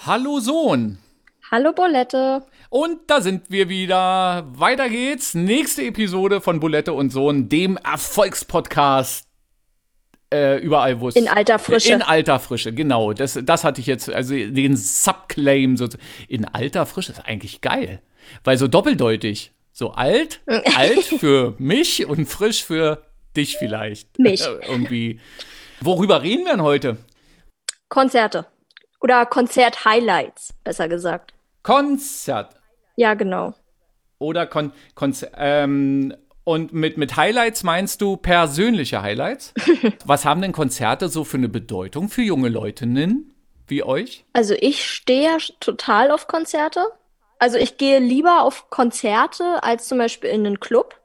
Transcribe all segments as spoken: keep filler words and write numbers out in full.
Hallo Sohn. Hallo Bolette. Und da sind wir wieder. Weiter geht's. Nächste Episode von Bolette und Sohn, dem Erfolgspodcast äh, überall, wo es... In alter Frische. In alter Frische, genau. Das, das hatte ich jetzt, also den Subclaim so. In alter Frische ist eigentlich geil. Weil so doppeldeutig. So alt, alt für mich und frisch für dich vielleicht. Mich. Irgendwie. Worüber reden wir denn heute? Konzerte. Oder Konzert-Highlights, besser gesagt. Konzert. Ja, genau. Oder Kon Konzer ähm, und mit, mit Highlights meinst du persönliche Highlights? Was haben denn Konzerte so für eine Bedeutung für junge Leutinnen wie euch? Also ich stehe ja total auf Konzerte. Also ich gehe lieber auf Konzerte als zum Beispiel in einen Club.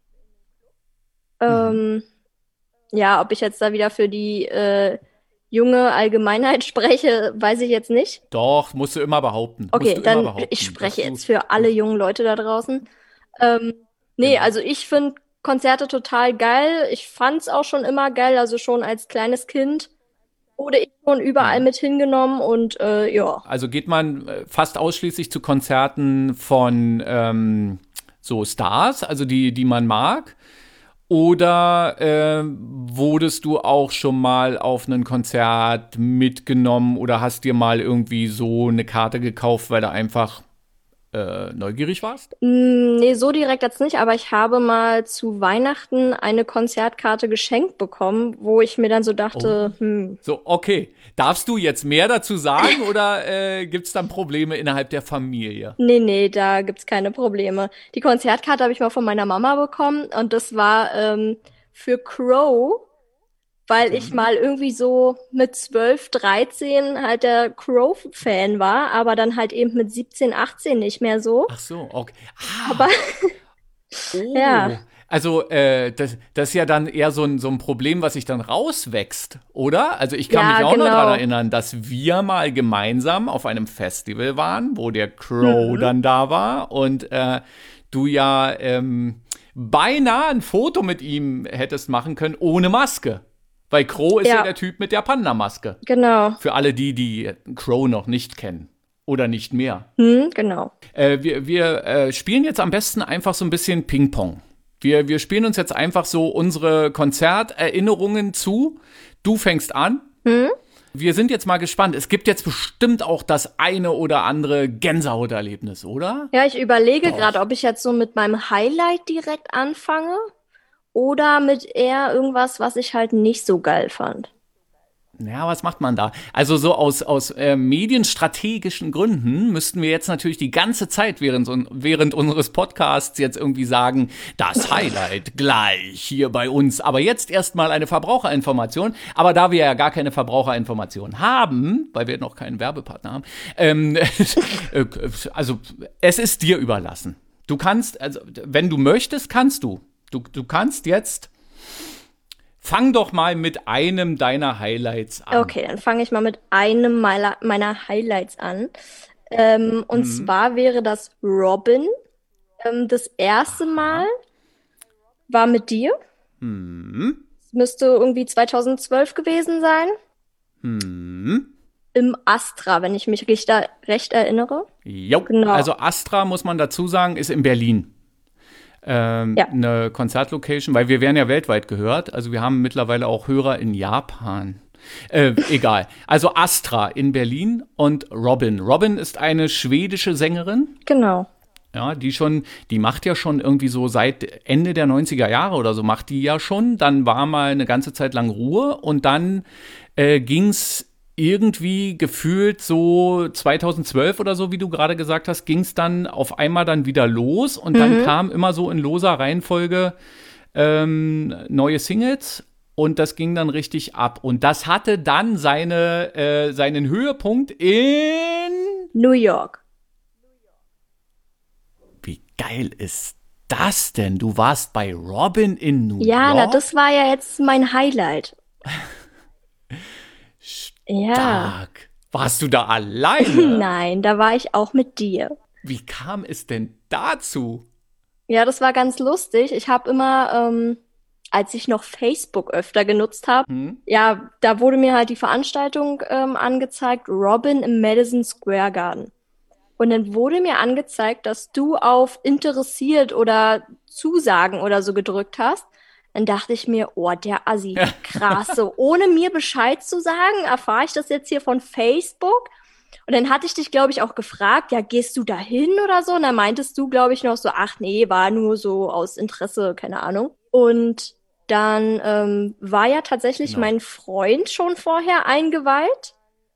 Ähm, ja, ob ich jetzt da wieder für die äh, junge Allgemeinheit spreche, weiß ich jetzt nicht. Doch, musst du immer behaupten. Musst Okay, du immer dann behaupten, ich dass spreche du- jetzt für alle jungen Leute da draußen. Ähm, nee, Genau. also ich finde Konzerte total geil. Ich fand's auch schon immer geil, also schon als kleines Kind wurde ich schon überall mit hingenommen und äh, ja. Also geht man äh, fast ausschließlich zu Konzerten von ähm, so Stars, also die, die man mag? Oder äh, wurdest du auch schon mal auf ein Konzert mitgenommen oder hast dir mal irgendwie so eine Karte gekauft, weil du einfach äh, neugierig warst? Mm, nee, so direkt jetzt nicht, aber ich habe mal zu Weihnachten eine Konzertkarte geschenkt bekommen, wo ich mir dann so dachte, hm, So, okay. Darfst du jetzt mehr dazu sagen oder äh, gibt es dann Probleme innerhalb der Familie? nee, nee, da gibt's keine Probleme. Die Konzertkarte habe ich mal von meiner Mama bekommen und das war ähm, für Crow, weil ich mal irgendwie so mit zwölf, dreizehn halt der Crow-Fan war, aber dann halt eben mit siebzehn, achtzehn nicht mehr so. Ach so, okay. Aber Oh, ja, also äh, das, das ist ja dann eher so ein, so ein Problem, was sich dann rauswächst, oder? Also ich kann ja, mich auch noch genau. daran erinnern, dass wir mal gemeinsam auf einem Festival waren, wo der Crow dann da war und äh, du ja ähm, beinahe ein Foto mit ihm hättest machen können ohne Maske. Weil Crow ist ja, Ja. der Typ mit der Panda-Maske. Genau. Für alle die, die Crow noch nicht kennen. Oder nicht mehr. Hm, genau. Äh, wir wir äh, spielen jetzt am besten einfach so ein bisschen Ping-Pong. Wir, wir spielen uns jetzt einfach so unsere Konzerterinnerungen zu. Du fängst an. Wir sind jetzt mal gespannt. Es gibt jetzt bestimmt auch das eine oder andere Gänsehauterlebnis, oder? Ja, ich überlege Doch. gerade, ob ich jetzt so mit meinem Highlight direkt anfange oder mit eher irgendwas, was ich halt nicht so geil fand. Ja, was macht man da? Also so aus, aus äh, medienstrategischen Gründen müssten wir jetzt natürlich die ganze Zeit während, un- während unseres Podcasts jetzt irgendwie sagen, das Highlight gleich hier bei uns. Aber jetzt erstmal eine Verbraucherinformation. Aber da wir ja gar keine Verbraucherinformation haben, weil wir noch keinen Werbepartner haben, ähm, äh, also es ist dir überlassen. Du kannst, also wenn du möchtest, kannst du. Du, du kannst jetzt... Fang doch mal mit einem deiner Highlights an. Okay, dann fange ich mal mit einem meiner, meiner Highlights an. Ähm, und zwar wäre das Robin. Ähm, das erste Mal war mit dir. Es müsste irgendwie zweitausendzwölf gewesen sein. Im Astra, wenn ich mich recht, recht erinnere. Jo, Genau. also Astra, muss man dazu sagen, ist in Berlin. Ähm, Ja. Eine Konzertlocation, weil wir werden ja weltweit gehört. Also wir haben mittlerweile auch Hörer in Japan. Äh, egal. Also Astra in Berlin und Robin. Robin ist eine schwedische Sängerin. Genau. Ja, die schon, die macht ja schon irgendwie so seit Ende der neunziger Jahre oder so, macht die ja schon. Dann war mal eine ganze Zeit lang Ruhe und dann äh, ging's irgendwie gefühlt so zweitausendzwölf oder so, wie du gerade gesagt hast, ging's dann auf einmal dann wieder los und dann kam immer so in loser Reihenfolge ähm, neue Singles und das ging dann richtig ab. Und das hatte dann seine, äh, seinen Höhepunkt in... New York. Wie geil ist das denn? Du warst bei Robin in New Ja, na, York? das war ja jetzt mein Highlight. Ja. Stark. Warst du da alleine? Nein, da war ich auch mit dir. Wie kam es denn dazu? Ja, das war ganz lustig. Ich habe immer, ähm, als ich noch Facebook öfter genutzt habe. Hm? Ja, da wurde mir halt die Veranstaltung ähm, angezeigt, Robin im Madison Square Garden. Und dann wurde mir angezeigt, dass du auf interessiert oder Zusagen oder so gedrückt hast. Dann dachte ich mir, oh, der Assi, krass, so ohne mir Bescheid zu sagen, erfahre ich das jetzt hier von Facebook. Und dann hatte ich dich, glaube ich, auch gefragt, ja, gehst du da hin oder so? Und dann meintest du, glaube ich, noch so, ach nee, war nur so aus Interesse, keine Ahnung. Und dann ähm, war ja tatsächlich Genau. mein Freund schon vorher eingeweiht.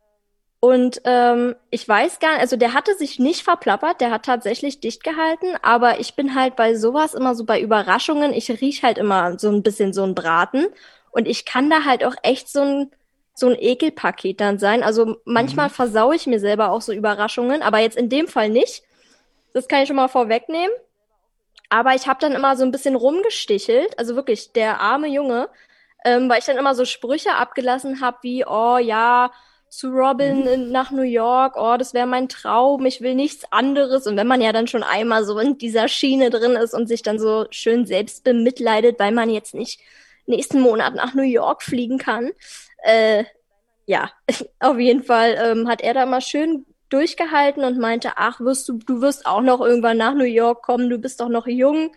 Und ähm, ich weiß gar nicht, also der hatte sich nicht verplappert, der hat tatsächlich dicht gehalten, aber ich bin halt bei sowas immer so bei Überraschungen, ich riech halt immer so ein bisschen so ein Braten und ich kann da halt auch echt so ein so ein Ekelpaket dann sein. Also manchmal Mhm. versaue ich mir selber auch so Überraschungen, aber jetzt in dem Fall nicht. Das kann ich schon mal vorwegnehmen. Aber ich habe dann immer so ein bisschen rumgestichelt, also wirklich der arme Junge, ähm, weil ich dann immer so Sprüche abgelassen habe wie, oh ja, zu Robin in, nach New York, oh, das wäre mein Traum, ich will nichts anderes. Und wenn man ja dann schon einmal so in dieser Schiene drin ist und sich dann so schön selbst bemitleidet, weil man jetzt nicht nächsten Monat nach New York fliegen kann, äh, ja, auf jeden Fall ähm, hat er da mal schön durchgehalten und meinte, ach, wirst du, du wirst auch noch irgendwann nach New York kommen, du bist doch noch jung.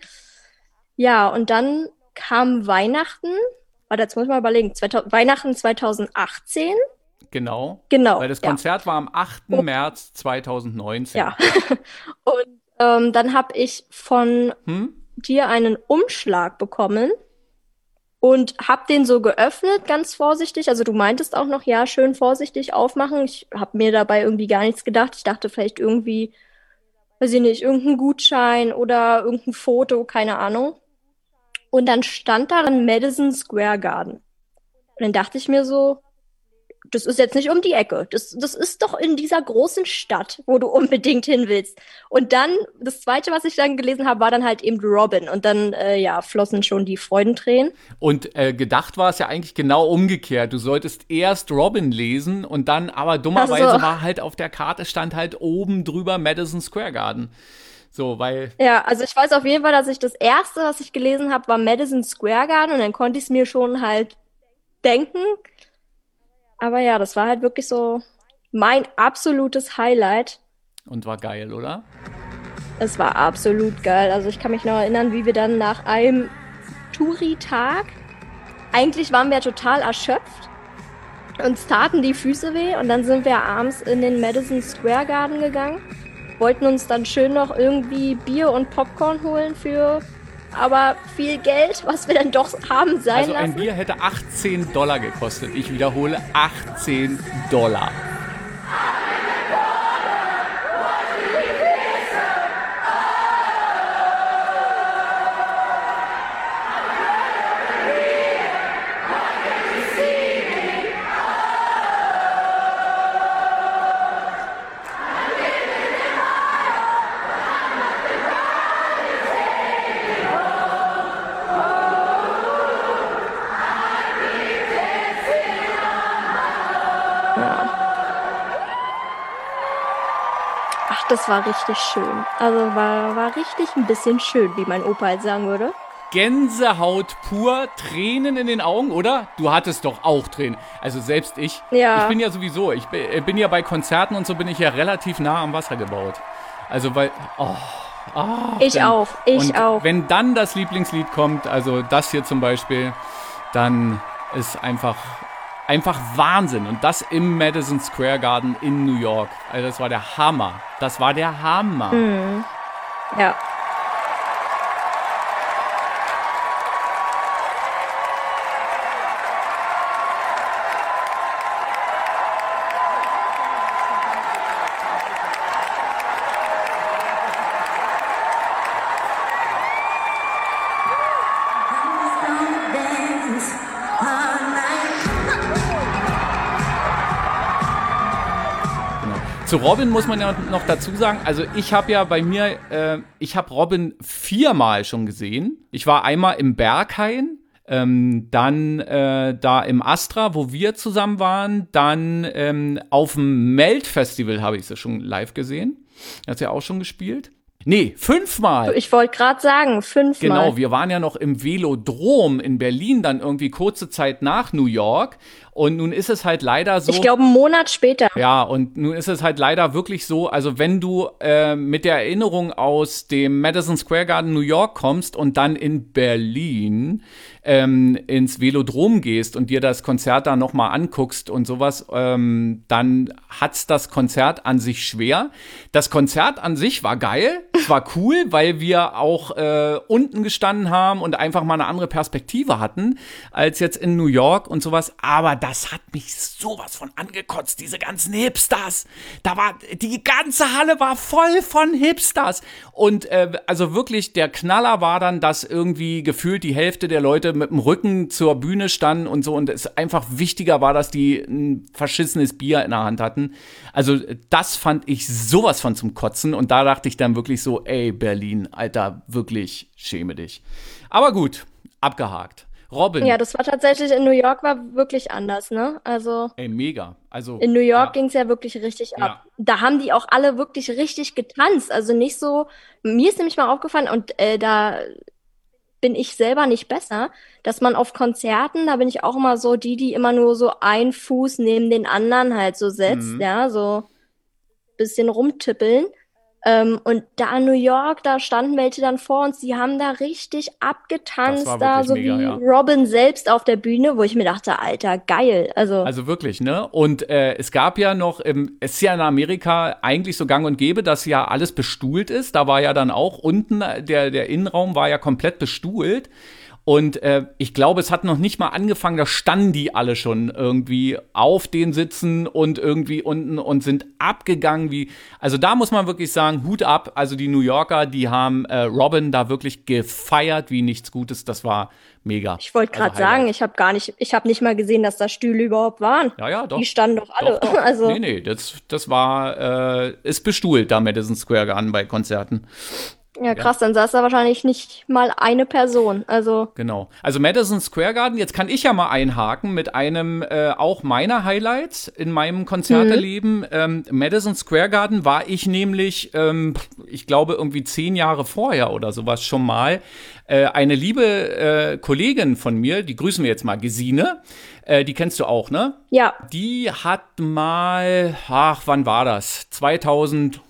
Ja, und dann kam Weihnachten, warte, jetzt muss ich mal überlegen, zweitausend, Weihnachten zwanzig achtzehn. Genau. Genau, Weil das ja. Konzert war am achten März zweitausendneunzehn. Ja. Und ähm, dann habe ich von Hm? dir einen Umschlag bekommen und hab den so geöffnet, ganz vorsichtig. Also du meintest auch noch, ja, schön vorsichtig aufmachen. Ich habe mir dabei irgendwie gar nichts gedacht. Ich dachte vielleicht irgendwie, weiß ich nicht, irgendein Gutschein oder irgendein Foto, keine Ahnung. Und dann stand da dann Madison Square Garden. Und dann dachte ich mir so, das ist jetzt nicht um die Ecke. Das, das ist doch in dieser großen Stadt, wo du unbedingt hin willst. Und dann, das Zweite, was ich dann gelesen habe, war dann halt eben Robin. Und dann, äh, ja, flossen schon die Freudentränen. Und äh, gedacht war es ja eigentlich genau umgekehrt. Du solltest erst Robin lesen und dann, aber dummerweise Also, war halt auf der Karte stand halt oben drüber Madison Square Garden. So, weil, ja, also ich weiß auf jeden Fall, dass ich das Erste, was ich gelesen habe, war Madison Square Garden. Und dann konnte ich es mir schon halt denken. Aber ja, das war halt wirklich so mein absolutes Highlight. und war geil, oder? Es war absolut geil. Also ich kann mich noch erinnern, wie wir dann nach einem Touri-Tag, eigentlich waren wir total erschöpft, uns taten die Füße weh und dann sind wir abends in den Madison Square Garden gegangen, wollten uns dann schön noch irgendwie Bier und Popcorn holen für aber viel Geld, was wir dann doch haben sein Also ein lassen. Bier hätte achtzehn Dollar gekostet. Ich wiederhole, achtzehn Dollar. Ach, das war richtig schön. Also war, war richtig ein bisschen schön, wie mein Opa halt sagen würde. Gänsehaut pur, Tränen in den Augen, oder? Du hattest doch auch Tränen. Also selbst ich. Ja. Ich bin ja sowieso, ich bin, äh, bin ja bei Konzerten und so bin ich ja relativ nah am Wasser gebaut. Also weil, oh, oh, Ich wenn, auch, ich und auch. wenn dann das Lieblingslied kommt, also das hier zum Beispiel, dann ist einfach, einfach Wahnsinn. Und das im Madison Square Garden in New York. Also das war der Hammer. Das war der Hammer. Mhm. Ja. Zu Robin muss man ja noch dazu sagen, also ich habe ja bei mir, äh, ich habe Robin viermal schon gesehen. Ich war einmal im Berghain, ähm, dann äh, da im Astra, wo wir zusammen waren, dann ähm, auf dem Melt Festival habe ich sie schon live gesehen. Da hat sie auch schon gespielt. Nee, fünfmal. Ich wollte gerade sagen, fünfmal. Genau, wir waren ja noch im Velodrom in Berlin, dann irgendwie kurze Zeit nach New York. Und nun ist es halt leider so. Ich glaube, einen Monat später. Ja, und nun ist es halt leider wirklich so, also wenn du äh, mit der Erinnerung aus dem Madison Square Garden New York kommst und dann in Berlin ähm, ins Velodrom gehst und dir das Konzert da nochmal anguckst und sowas, ähm, dann hat's das Konzert an sich schwer. Das Konzert an sich war geil, es war cool, weil wir auch äh, unten gestanden haben und einfach mal eine andere Perspektive hatten, als jetzt in New York und sowas, aber das hat mich sowas von angekotzt, diese ganzen Hipsters. Da war, die ganze Halle war voll von Hipsters. Und äh, also wirklich, der Knaller war dann, dass irgendwie gefühlt die Hälfte der Leute mit dem Rücken zur Bühne standen und so. Und es einfach wichtiger war, dass die ein verschissenes Bier in der Hand hatten. Also das fand ich sowas von zum Kotzen. Und da dachte ich dann wirklich so, ey Berlin, Alter, wirklich schäme dich. Aber gut, abgehakt. Robin. Ja, das war tatsächlich in New York war wirklich anders, ne? Also Ey, mega. Also in New York ja. ging's ja wirklich richtig ab. Ja. Da haben die auch alle wirklich richtig getanzt. Also nicht so. Mir ist nämlich mal aufgefallen und äh, da bin ich selber nicht besser, dass man auf Konzerten, da bin ich auch immer so die, die immer nur so einen Fuß neben den anderen halt so setzt, Mhm. ja, so bisschen rumtippeln. Ähm, und da in New York, da standen welche dann vor uns, die haben da richtig Das abgetanzt, war da wirklich so mega, wie ja. Robin selbst auf der Bühne, wo ich mir dachte, Alter, geil. Also, Also wirklich, ne? Und äh, es gab ja noch, ähm, es ist ja in Amerika eigentlich so gang und gäbe, dass ja alles bestuhlt ist. Da war ja dann auch unten, äh, der, der Innenraum war ja komplett bestuhlt. Und äh, ich glaube, es hat noch nicht mal angefangen, da standen die alle schon irgendwie auf den Sitzen und irgendwie unten und sind abgegangen wie, also da muss man wirklich sagen, Hut ab, also die New Yorker, die haben äh, Robin da wirklich gefeiert wie nichts Gutes, das war mega. ich wollte Also gerade sagen, Highlight. ich habe gar nicht, ich habe nicht mal gesehen, dass da Stühle überhaupt waren. Ja, ja, doch. Die standen doch alle. Doch, doch. Also, Nee, nee, das, das war, äh, ist bestuhlt da Madison Square Garden bei Konzerten. ja, krass, dann saß da wahrscheinlich nicht mal eine Person. Also, Genau. Also Madison Square Garden, jetzt kann ich ja mal einhaken mit einem äh, auch meiner Highlights in meinem Konzerteleben. Ähm, Madison Square Garden war ich nämlich, ähm, ich glaube irgendwie zehn Jahre vorher oder sowas schon mal. Äh, eine liebe äh, Kollegin von mir, die grüßen wir jetzt mal, Gesine, äh, die kennst du auch, ne? ja, Die hat mal, ach, wann war das? zweitausendneun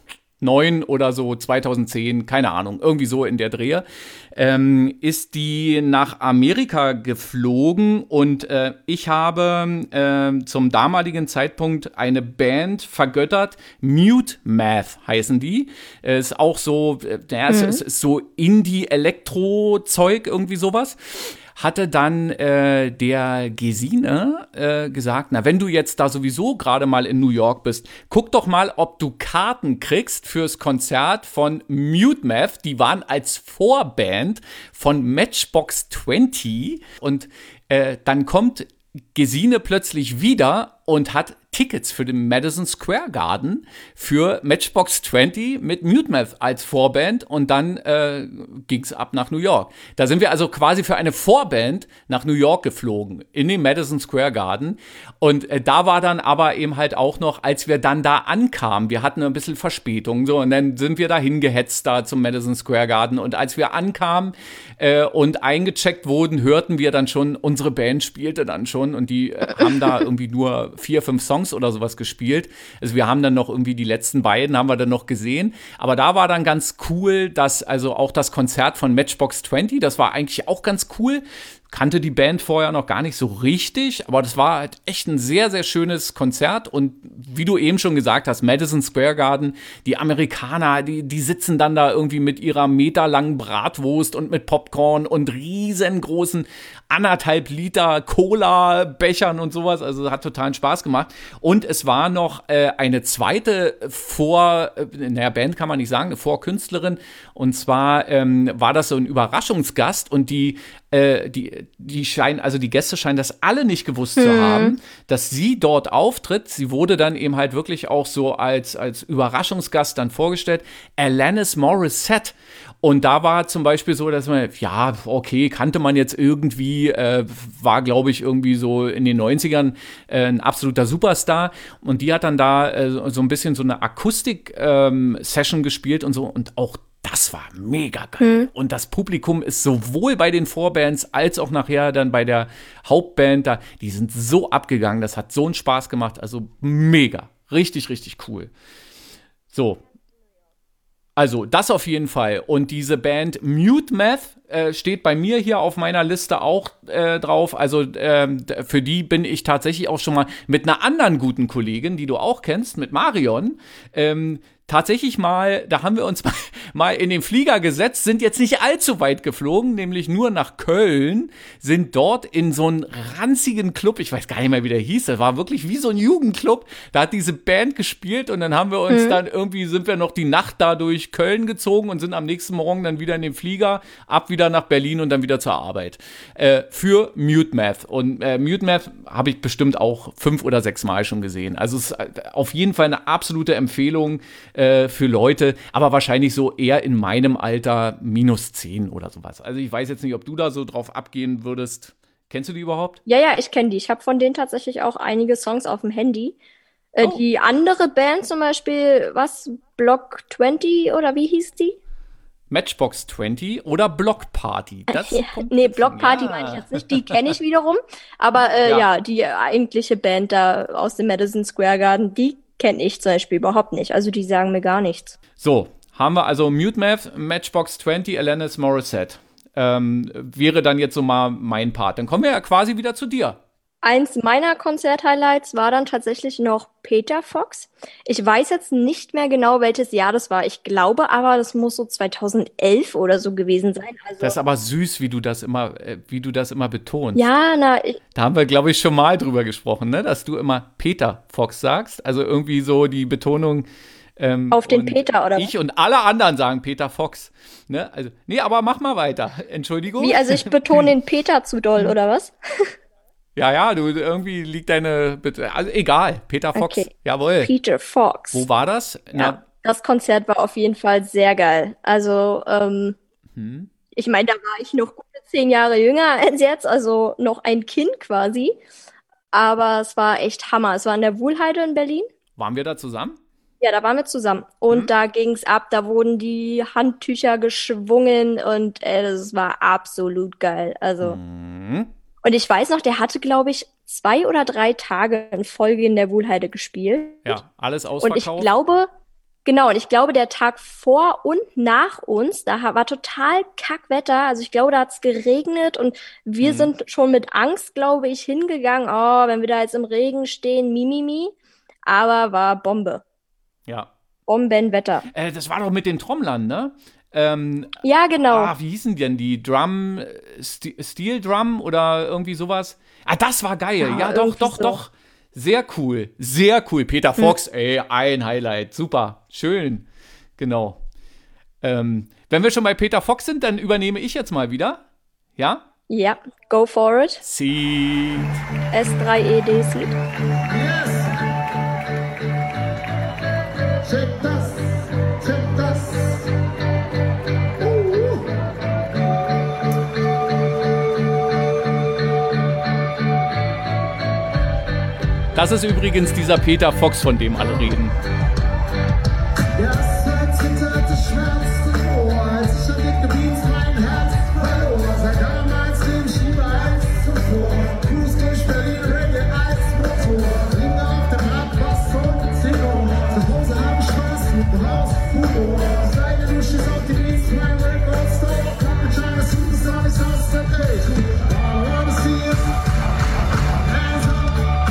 oder so, zweitausendzehn, keine Ahnung, irgendwie so in der Drehe, ähm, ist die nach Amerika geflogen und äh, ich habe äh, zum damaligen Zeitpunkt eine Band vergöttert, Mute Math heißen die. Äh, ist auch so, äh, ja, es, es ist so Indie-Elektro-Zeug, irgendwie sowas. Hatte dann äh, der Gesine äh, gesagt, na, wenn du jetzt da sowieso gerade mal in New York bist, guck doch mal, ob du Karten kriegst fürs Konzert von Mute Math. Die waren als Vorband von Matchbox zwanzig und äh, dann kommt Gesine plötzlich wieder und hat Tickets für den Madison Square Garden für Matchbox zwanzig mit Mute Math als Vorband und dann äh, ging's ab nach New York. Da sind wir also quasi für eine Vorband nach New York geflogen, in den Madison Square Garden. Und äh, da war dann aber eben halt auch noch, als wir dann da ankamen, wir hatten ein bisschen Verspätung, so, und dann sind wir da hingehetzt da zum Madison Square Garden. Und als wir ankamen äh, und eingecheckt wurden, hörten wir dann schon, unsere Band spielte dann schon und die äh, haben da irgendwie nur vier, fünf Songs oder sowas gespielt. Also wir haben dann noch irgendwie die letzten beiden haben wir dann noch gesehen. Aber da war dann ganz cool, dass also auch das Konzert von Matchbox zwanzig, das war eigentlich auch ganz cool. Kannte die Band vorher noch gar nicht so richtig, aber das war halt echt ein sehr, sehr schönes Konzert und wie du eben schon gesagt hast, Madison Square Garden, die Amerikaner, die, die sitzen dann da irgendwie mit ihrer meterlangen Bratwurst und mit Popcorn und riesengroßen anderthalb Liter Cola-Bechern und sowas, also hat totalen Spaß gemacht und es war noch äh, eine zweite Vor, äh, naja, Band kann man nicht sagen, eine Vorkünstlerin und zwar ähm, war das so ein Überraschungsgast und die Äh, die, die scheinen, also die Gäste scheinen das alle nicht gewusst hm. zu haben, dass sie dort auftritt. Sie wurde dann eben halt wirklich auch so als, als Überraschungsgast dann vorgestellt. Alanis Morissette. Und da war zum Beispiel so, dass man, ja, okay, kannte man jetzt irgendwie, äh, war, glaube ich, irgendwie so in den neunzigern äh, ein absoluter Superstar. Und die hat dann da äh, so ein bisschen so eine Akustik-Session ähm, gespielt und so. Und auch Das war mega geil. Mhm. Und das Publikum ist sowohl bei den Vorbands als auch nachher dann bei der Hauptband da, die sind so abgegangen, das hat so einen Spaß gemacht, also mega, richtig, richtig cool. So, also das auf jeden Fall. Und diese Band Mute Math äh, steht bei mir hier auf meiner Liste auch äh, drauf. Also ähm, für die bin ich tatsächlich auch schon mal mit einer anderen guten Kollegin, die du auch kennst, mit Marion, ähm, tatsächlich mal, da haben wir uns mal, mal in den Flieger gesetzt, sind jetzt nicht allzu weit geflogen, nämlich nur nach Köln, sind dort in so einen ranzigen Club, ich weiß gar nicht mehr, wie der hieß, das war wirklich wie so ein Jugendclub, da hat diese Band gespielt und dann haben wir uns mhm. dann irgendwie, sind wir noch die Nacht da durch Köln gezogen und sind am nächsten Morgen dann wieder in den Flieger, ab wieder nach Berlin und dann wieder zur Arbeit. Äh, für Mute Math. Und äh, Mute Math habe ich bestimmt auch fünf oder sechs Mal schon gesehen. Also es ist auf jeden Fall eine absolute Empfehlung für Leute, aber wahrscheinlich so eher in meinem Alter minus zehn oder sowas. Also ich weiß jetzt nicht, ob du da so drauf abgehen würdest. Kennst du die überhaupt? Ja, ja, ich kenne die. Ich habe von denen tatsächlich auch einige Songs auf dem Handy. Äh, oh. Die andere Band zum Beispiel, was, Block zwanzig oder wie hieß die? Matchbox zwanzig oder Block Party. Das ja, nee, Block Party ja. meine ich jetzt nicht. Die kenne ich wiederum. Aber äh, ja. ja, die eigentliche Band da aus dem Madison Square Garden, die kenne ich zum Beispiel überhaupt nicht. Also die sagen mir gar nichts. So, haben wir also Mute Math, Matchbox zwanzig, Alanis Morissette. Ähm, wäre dann jetzt so mal mein Part. Dann kommen wir ja quasi wieder zu dir. Eins meiner Konzerthighlights war dann tatsächlich noch Peter Fox. Ich weiß jetzt nicht mehr genau, welches Jahr das war. Ich glaube aber, das muss so zweitausendelf oder so gewesen sein. Also, das ist aber süß, wie du das immer, äh, wie du das immer betonst. Ja, na, ich, da haben wir, glaube ich, schon mal drüber gesprochen, ne? Dass du immer Peter Fox sagst. Also irgendwie so die Betonung. Ähm, auf den Peter, oder? Ich und alle anderen sagen Peter Fox. Ne? Also, nee, aber mach mal weiter. Entschuldigung. Wie, also ich betone den Peter zu doll, oder was? Ja, ja, du irgendwie liegt deine, also egal, Peter Fox, okay. Jawohl. Peter Fox. Wo war das? Na, ja, das Konzert war auf jeden Fall sehr geil. Also, ähm, hm. ich meine, da war ich noch gute zehn Jahre jünger als jetzt, also noch ein Kind quasi. Aber es war echt Hammer. Es war in der Wuhlheide in Berlin. Waren wir da zusammen? Ja, da waren wir zusammen. Und hm. da ging's ab, da wurden die Handtücher geschwungen und äh, das war absolut geil. Also. Hm. Und ich weiß noch, der hatte, glaube ich, zwei oder drei Tage in Folge in der Wuhlheide gespielt. Ja, alles ausverkauft. Und ich glaube, genau, und ich glaube, der Tag vor und nach uns, da war total Kackwetter. Also ich glaube, da hat's geregnet und wir hm. sind schon mit Angst, glaube ich, hingegangen. Oh, wenn wir da jetzt im Regen stehen, mimimi. Aber war Bombe. Ja. Bombenwetter. Äh, das war doch mit den Trommlern, ne? Ähm, ja, genau. Ah, wie hießen die denn die? Drum, St- Steel Drum oder irgendwie sowas? Ah, das war geil. Ja, ja doch, doch, so. doch. Sehr cool. Sehr cool. Peter Fox, hm. ey, ein Highlight. Super. Schön. Genau. Ähm, wenn wir schon bei Peter Fox sind, dann übernehme ich jetzt mal wieder. Ja? Ja, go for it. Seed. S drei E D Seed. Yes. Check das. Check das. Das ist übrigens dieser Peter Fox, von dem alle reden. Ja, es hört zittert, es schmerzt im Ohr, als ich an den Gebiet mein Herz verlor. Seit damals den Schieber als zuvor. Cruise durch Berlin, Reggae als Motor. Ringe auf dem Rad, Bass und Tenor. Zu Hause hab ich Spaß mit dem Haus, Humor. Seine Dusche auf die Beats, mein Record Store. Cappuccino, Superstar, ich aus der Welt. I wanna see it. Hands up.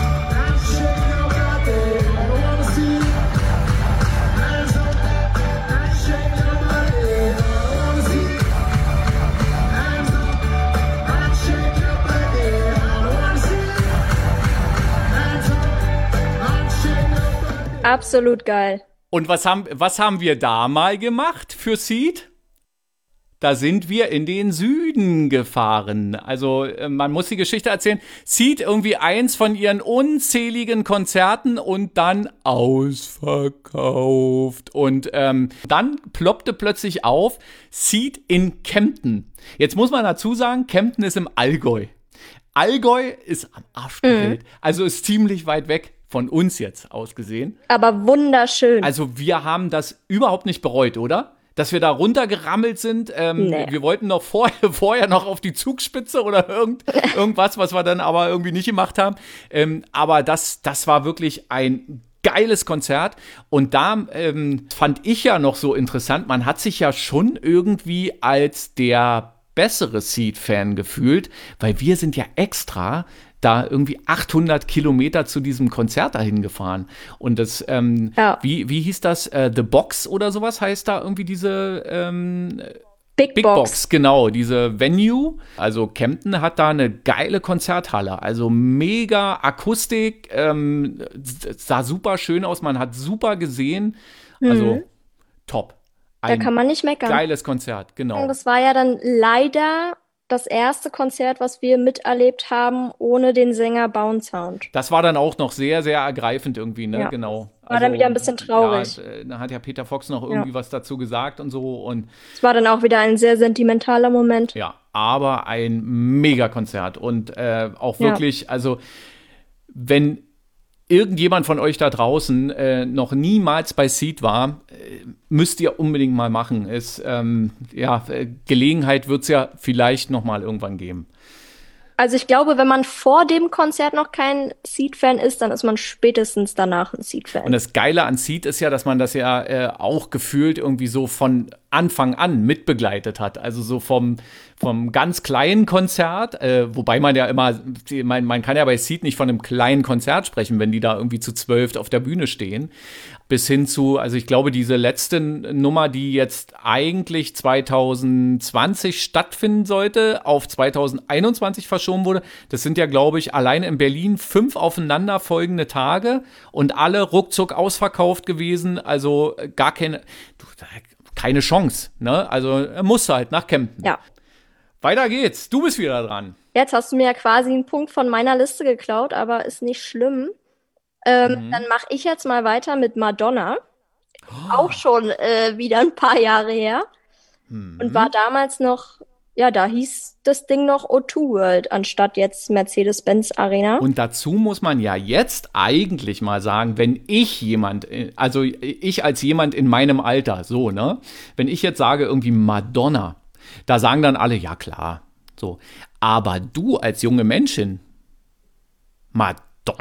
Absolut geil. Und was haben, was haben wir da mal gemacht für Seed? Da sind wir in den Süden gefahren. Also man muss die Geschichte erzählen. Seed irgendwie eins von ihren unzähligen Konzerten und dann ausverkauft. Und ähm, dann ploppte plötzlich auf Seed in Kempten. Jetzt muss man dazu sagen, Kempten ist im Allgäu. Allgäu ist am Arsch der Welt. Mhm. Also ist ziemlich weit weg. Von uns jetzt aus gesehen. Aber wunderschön. Also wir haben das überhaupt nicht bereut, oder? dass wir da runtergerammelt sind. Ähm, Nee. Wir wollten noch vorher, vorher noch auf die Zugspitze oder irgend, irgendwas, was wir dann aber irgendwie nicht gemacht haben. Ähm, aber das, das war wirklich ein geiles Konzert. Und da ähm, fand ich ja noch so interessant, man hat sich ja schon irgendwie als der bessere Seed-Fan gefühlt, weil wir sind ja extra da irgendwie achthundert Kilometer zu diesem Konzert dahin gefahren. Und das, ähm, Ja. wie, wie hieß das? Äh, The Box oder sowas heißt da irgendwie diese ähm, Big, Big Box. Box, genau, diese Venue. Also Kempten hat da eine geile Konzerthalle. Also mega Akustik, ähm, sah super schön aus, man hat super gesehen. Also top. Da Ein kann man nicht meckern. geiles Konzert, genau. Das war ja dann leider das erste Konzert, was wir miterlebt haben, ohne den Sänger Bounce Sound. Das war dann auch noch sehr, sehr ergreifend irgendwie, ne? Ja. Genau. War dann wieder ein bisschen traurig. Ja, äh, da hat ja Peter Fox noch irgendwie Ja. was dazu gesagt und so. Und Es war dann auch wieder ein sehr sentimentaler Moment. ja, aber ein Mega-Konzert. Und äh, auch Ja. wirklich, also, wenn irgendjemand von euch da draußen äh, noch niemals bei Seed war, äh, müsst ihr unbedingt mal machen. Ist, ähm, ja, äh, Gelegenheit wird es ja vielleicht noch mal irgendwann geben. Also ich glaube, wenn man vor dem Konzert noch kein Seed-Fan ist, dann ist man spätestens danach ein Und Seed-Fan. das Geile an Seed ist ja, dass man das ja äh, auch gefühlt irgendwie so von Anfang an mitbegleitet hat. Also so vom, vom ganz kleinen Konzert, äh, wobei man ja immer, man, man kann ja bei Seed nicht von einem kleinen Konzert sprechen, wenn die da irgendwie zu zwölf auf der Bühne stehen. Bis hin zu, also ich glaube, diese letzte Nummer, die jetzt eigentlich zwanzig zwanzig stattfinden sollte, auf zwanzig einundzwanzig verschoben wurde. Das sind ja, glaube ich, allein in Berlin fünf aufeinanderfolgende Tage und alle ruckzuck ausverkauft gewesen. Also gar keine, du, keine Chance. Ne? Also er musste halt nach Kempten. Ja. Weiter geht's. Du bist wieder dran. Jetzt hast du mir ja quasi einen Punkt von meiner Liste geklaut, aber ist nicht schlimm. Ähm, Dann mache ich jetzt mal weiter mit Madonna. Auch schon äh, wieder ein paar Jahre her. Und war damals noch, ja, da hieß das Ding noch O zwei World, anstatt jetzt Mercedes-Benz Arena. Und dazu muss man ja jetzt eigentlich mal sagen, wenn ich jemand, also ich als jemand in meinem Alter, so, ne, wenn ich jetzt sage irgendwie Madonna, da sagen dann alle, ja klar, so. Aber du als junge Menschin, Madonna?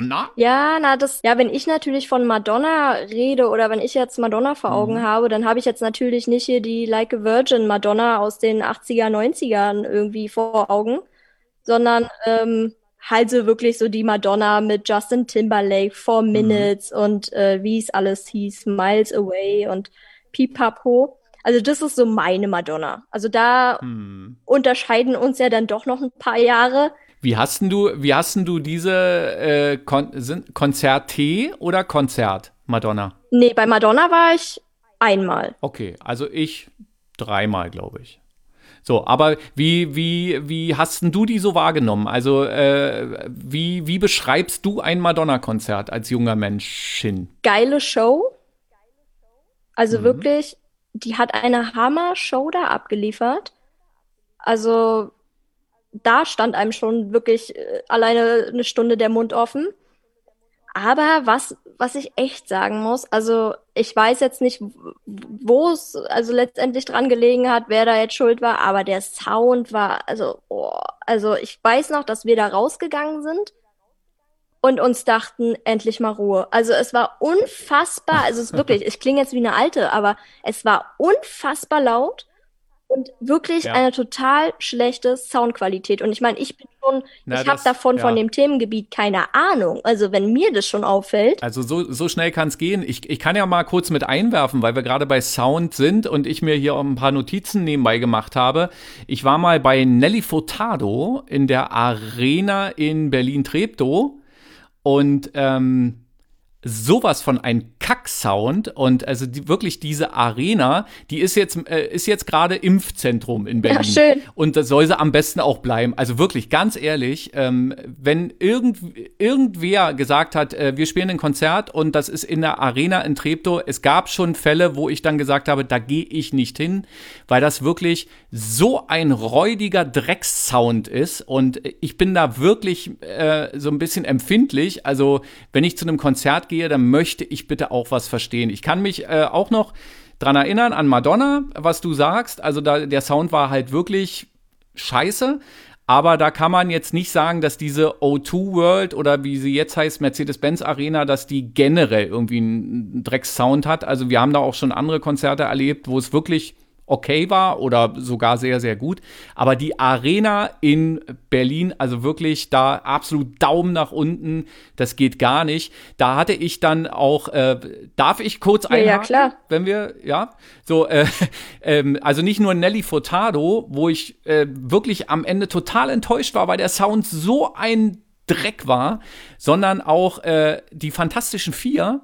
Ja, na, das, ja, wenn ich natürlich von Madonna rede oder wenn ich jetzt Madonna vor Augen habe, dann habe ich jetzt natürlich nicht hier die Like a Virgin Madonna aus den achtziger, neunzigern irgendwie vor Augen, sondern ähm, halt so wirklich so die Madonna mit Justin Timberlake, Four Minutes und äh, wie es alles hieß, Miles Away und Pipapo. Also das ist so meine Madonna. Also da unterscheiden uns ja dann doch noch ein paar Jahre. Wie hast denn du, wie hast denn du diese äh, Kon sind Konzert-T oder Konzert, Madonna? Nee, bei Madonna war ich einmal. Okay, also ich dreimal, glaube ich. So, aber wie, wie, wie hast denn du die so wahrgenommen? Also, äh, wie, wie beschreibst du ein Madonna-Konzert als junger Menschin? Geile Show. Also wirklich, die hat eine Hammer-Show da abgeliefert. Also da stand einem schon wirklich äh, alleine eine Stunde der Mund offen. Aber was, was ich echt sagen muss, also ich weiß jetzt nicht, wo es also letztendlich dran gelegen hat, wer da jetzt schuld war, aber der Sound war, also, oh, also ich weiß noch, dass wir da rausgegangen sind und uns dachten, endlich mal Ruhe. Also es war unfassbar, also es ist wirklich, ich klinge jetzt wie eine Alte, aber es war unfassbar laut. Und wirklich Ja. eine total schlechte Soundqualität. Und ich meine, ich bin schon, Na, ich habe das- davon, ja. von dem Themengebiet keine Ahnung. Also wenn mir das schon auffällt. Also so, so schnell kann es gehen. Ich, ich kann ja mal kurz mit einwerfen, weil wir gerade bei Sound sind und ich mir hier auch ein paar Notizen nebenbei gemacht habe. Ich war mal bei Nelly Furtado in der Arena in Berlin-Treptow und ähm, sowas von ein Kack-Sound und also die, wirklich diese Arena, die ist jetzt äh, ist jetzt gerade Impfzentrum in Berlin. Ja, schön. Und das soll sie am besten auch bleiben. Also wirklich, ganz ehrlich, ähm, wenn irgend, irgendwer gesagt hat, äh, wir spielen ein Konzert und das ist in der Arena in Treptow, es gab schon Fälle, wo ich dann gesagt habe, da gehe ich nicht hin, weil das wirklich so ein räudiger Dreckssound ist und ich bin da wirklich äh, so ein bisschen empfindlich. Also wenn ich zu einem Konzert gehe, dann möchte ich bitte auch was verstehen. Ich kann mich äh, auch noch dran erinnern, an Madonna, was du sagst. Also da, der Sound war halt wirklich scheiße. Aber da kann man jetzt nicht sagen, dass diese O zwei World oder wie sie jetzt heißt, Mercedes-Benz Arena, dass die generell irgendwie einen Drecks-Sound hat. Also wir haben da auch schon andere Konzerte erlebt, wo es wirklich okay war oder sogar sehr, sehr gut. Aber die Arena in Berlin, also wirklich da absolut Daumen nach unten, das geht gar nicht. Da hatte ich dann auch, äh, darf ich kurz einhaken? Ja, ja, klar. Wenn wir, ja, so, äh, ähm, also nicht nur Nelly Furtado, wo ich äh, wirklich am Ende total enttäuscht war, weil der Sound so ein Dreck war, sondern auch äh, die Fantastischen Vier.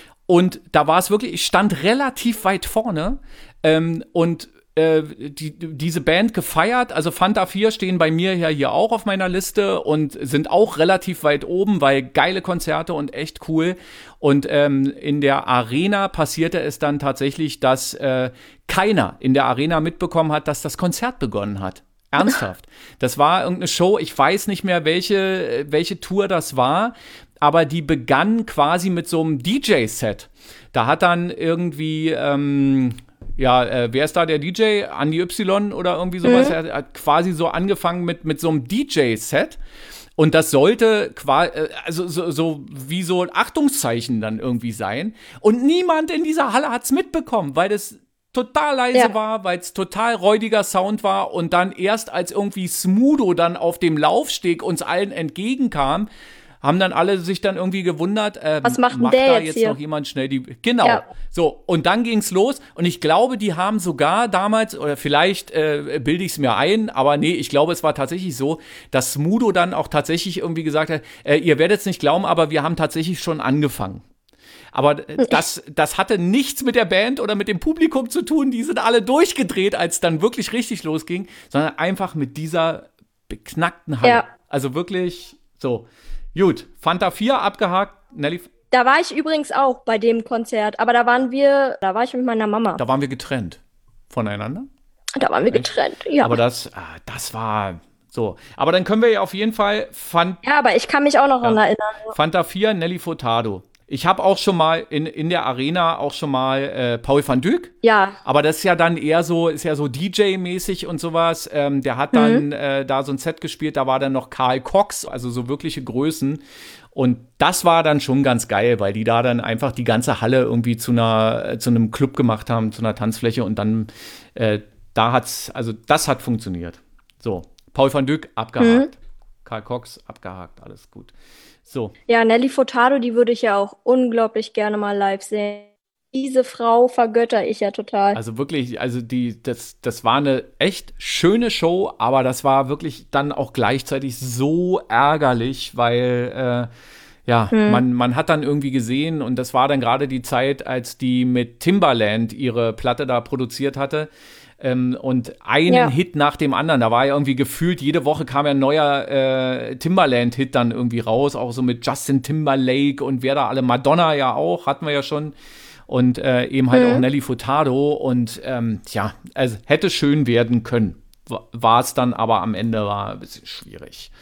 Und da war es wirklich, ich stand relativ weit vorne ähm, und äh, die, diese Band gefeiert. Also Fanta vier stehen bei mir ja hier auch auf meiner Liste und sind auch relativ weit oben, weil geile Konzerte und echt cool. Und ähm, in der Arena passierte es dann tatsächlich, dass äh, keiner in der Arena mitbekommen hat, dass das Konzert begonnen hat. Ernsthaft. Das war irgendeine Show, ich weiß nicht mehr, welche, welche Tour das war, aber die begann quasi mit so einem D J-Set. Da hat dann irgendwie, ähm, ja, äh, wer ist da der D J? Andi Y oder irgendwie sowas. Mhm. Er hat quasi so angefangen mit, mit so einem D J-Set. Und das sollte quasi, also so, so wie so ein Achtungszeichen dann irgendwie sein. Und niemand in dieser Halle hat's mitbekommen, weil das total leise ja. war, weil es total räudiger Sound war. Und dann erst als irgendwie Smudo dann auf dem Laufsteg uns allen entgegenkam, haben dann alle sich dann irgendwie gewundert, äh, was macht, macht der da jetzt, jetzt hier? noch jemand schnell die, genau, ja. so, und dann ging's los und ich glaube, die haben sogar damals, oder vielleicht äh, bilde ich es mir ein, aber nee, ich glaube, es war tatsächlich so, dass Smudo dann auch tatsächlich irgendwie gesagt hat, äh, ihr werdet es nicht glauben, aber wir haben tatsächlich schon angefangen. Aber das, das hatte nichts mit der Band oder mit dem Publikum zu tun, die sind alle durchgedreht, als es dann wirklich richtig losging, sondern einfach mit dieser beknackten Halle. Ja. Also wirklich so. Gut, Fanta vier abgehakt, Nelly. Da war ich übrigens auch bei dem Konzert, aber da waren wir, da war ich mit meiner Mama. Da waren wir getrennt voneinander. Da waren wir getrennt, ja. Aber das, ah, das war so. Aber dann können wir ja auf jeden Fall Fan- Ja, aber ich kann mich auch noch ja. daran erinnern. Fanta vier, Nelly Furtado. Ich habe auch schon mal in, in der Arena auch schon mal äh, Paul van Dyk. Ja. Aber das ist ja dann eher so, ist ja so D J-mäßig und sowas. Ähm, der hat dann mhm. äh, da so ein Set gespielt, da war dann noch Karl Cox, also so wirkliche Größen. Und das war dann schon ganz geil, weil die da dann einfach die ganze Halle irgendwie zu einer, zu einem Club gemacht haben, zu einer Tanzfläche und dann, äh, da hat's, also das hat funktioniert. So, Paul van Dyk abgehakt. Mhm. Karl Cox abgehakt, alles gut. So. Ja, Nelly Furtado, die würde ich ja auch unglaublich gerne mal live sehen. Diese Frau vergötter ich ja total. Also wirklich, also die, das, das war eine echt schöne Show, aber das war wirklich dann auch gleichzeitig so ärgerlich, weil äh, ja, hm. man, man hat dann irgendwie gesehen und das war dann gerade die Zeit, als die mit Timbaland ihre Platte da produziert hatte. Ähm, und einen ja. Hit nach dem anderen. Da war ja irgendwie gefühlt, jede Woche kam ja ein neuer äh, Timbaland-Hit dann irgendwie raus, auch so mit Justin Timberlake und wer da alle, Madonna ja auch, hatten wir ja schon. Und äh, eben halt mhm. auch Nelly Furtado. Und ähm, ja, also hätte schön werden können. War es dann, aber am Ende war ein bisschen schwierig.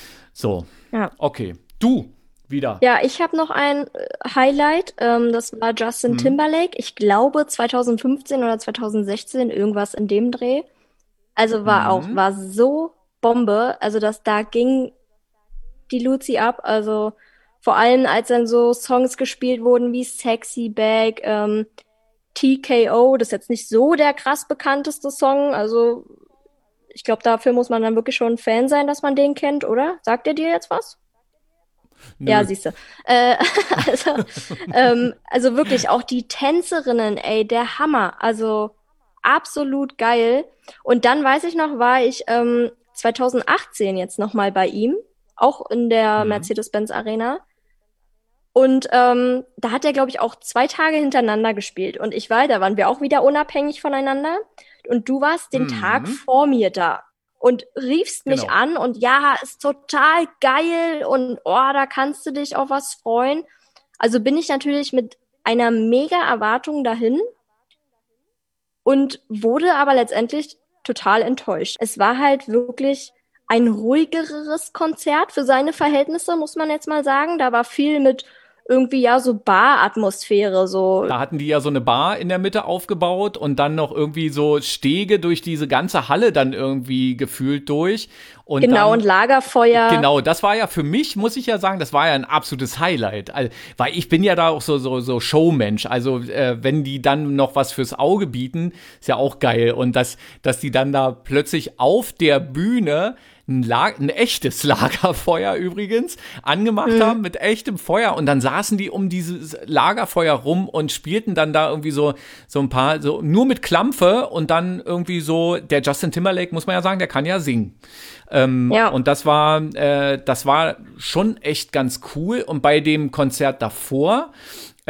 So, ja. Okay. Du, wieder. Ja, ich habe noch ein Highlight, ähm, das war Justin hm. Timberlake, ich glaube zwanzig fünfzehn oder zwanzig sechzehn, irgendwas in dem Dreh. Also war hm. auch, war so Bombe, also dass da ging die Luzi ab, also vor allem als dann so Songs gespielt wurden wie Sexy Back, ähm, T K O, das ist jetzt nicht so der krass bekannteste Song, also ich glaube, dafür muss man dann wirklich schon ein Fan sein, dass man den kennt, oder? Sagt er dir jetzt was? Nö. Ja, siehst du. Äh, also, ähm, also wirklich auch die Tänzerinnen, ey, der Hammer. Also absolut geil. Und dann weiß ich noch, war ich ähm, zwanzig achtzehn jetzt nochmal bei ihm, auch in der mhm. Mercedes-Benz Arena. Und ähm, da hat er, glaube ich, auch zwei Tage hintereinander gespielt. Und ich war, da waren wir auch wieder unabhängig voneinander. Und du warst den mhm. Tag vor mir da. Und riefst mich genau. an und ja, ist total geil und oh, da kannst du dich auf was freuen. Also bin ich natürlich mit einer mega Erwartung dahin und wurde aber letztendlich total enttäuscht. Es war halt wirklich ein ruhigeres Konzert für seine Verhältnisse, muss man jetzt mal sagen. Da war viel mit irgendwie ja so Bar-Atmosphäre, so. Da hatten die ja so eine Bar in der Mitte aufgebaut und dann noch irgendwie so Stege durch diese ganze Halle dann irgendwie gefühlt durch. Und Genau, dann, und Lagerfeuer. Genau, das war ja für mich, muss ich ja sagen, das war ja ein absolutes Highlight. Also, weil ich bin ja da auch so, so, so Showmensch. Also, äh, wenn die dann noch was fürs Auge bieten, ist ja auch geil. Und dass, dass die dann da plötzlich auf der Bühne ein, Lag- ein echtes Lagerfeuer übrigens angemacht Mhm. haben mit echtem Feuer und dann saßen die um dieses Lagerfeuer rum und spielten dann da irgendwie so so ein paar so nur mit Klampfe und dann irgendwie so der Justin Timberlake, muss man ja sagen, der kann ja singen. Ähm, Ja. Und das war äh, das war schon echt ganz cool und bei dem Konzert davor äh,